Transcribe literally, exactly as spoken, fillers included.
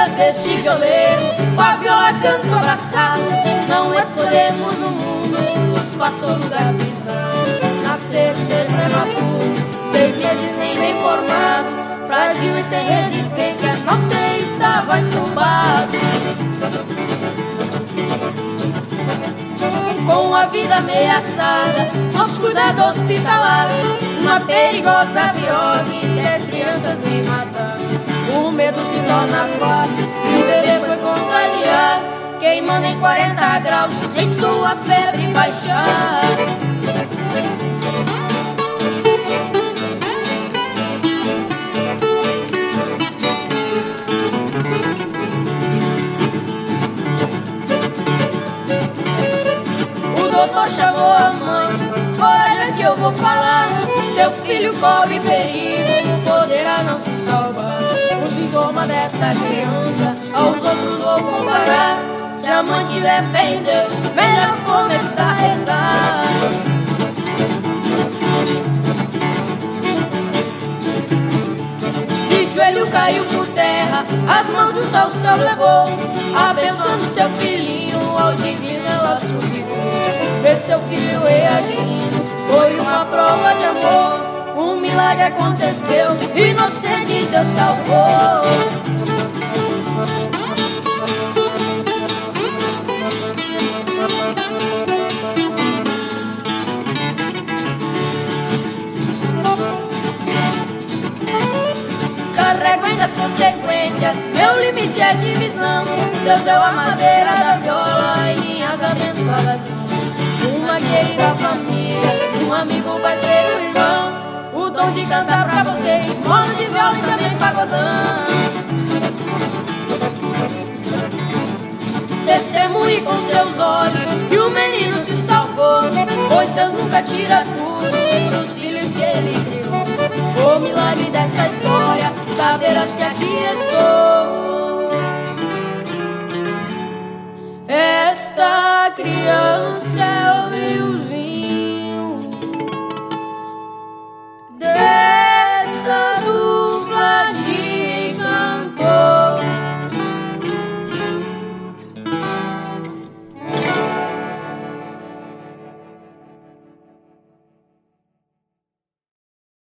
deste violeiro, com a viola canto abraçado. Não escolhemos o mundo, nos passou lugar pisado. Nascer, ser prematuro, seis meses nem bem formado, frágil e sem resistência, não tem, estava entubado. Com a vida ameaçada, aos cuidados hospitalares, uma perigosa virose que as crianças vêm matar. O medo se torna fato e o bebê foi contagiar, queimando em quarenta graus, sem sua febre baixar. O doutor chamou a mãe, olha que eu vou falar, teu filho corre perigo, poderá não se salvar. O sintoma desta criança aos outros vou comparar. Se a mãe tiver fé em Deus, melhor começar a rezar. De joelho caiu por terra, as mãos junto ao céu levou, abençoando seu filhinho, ao divino ela suplicou. Ver seu filho reagindo foi uma prova de amor. Um milagre aconteceu, inocente Deus salvou. Carrego ainda as consequências, meu limite é divisão. Deus deu a madeira da viola em minhas abençoadas mãos. Uma querida família, um amigo, parceiro, irmão, o dom de cantar pra vocês, moda de viola e também pagodão. Testemunhe com seus olhos que o menino se salvou, pois Deus nunca tira tudo dos filhos que ele criou. O milagre dessa história, saberás que aqui estou. Esta criança é o riozinho